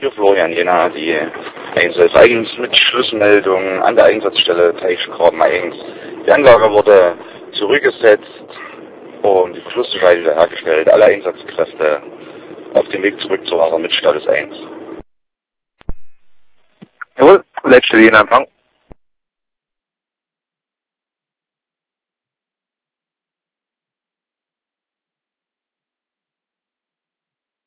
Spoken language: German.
Hier Florian Jena, die Einsatz eigens mit Schlussmeldung an der Einsatzstelle Teichgraben 1. Die Anlage wurde zurückgesetzt und die Verschlusssicherheit wiederhergestellt. Alle Einsatzkräfte auf dem Weg zurück zur Wasser mit Status 1. Jawohl, letzte Linie Empfang.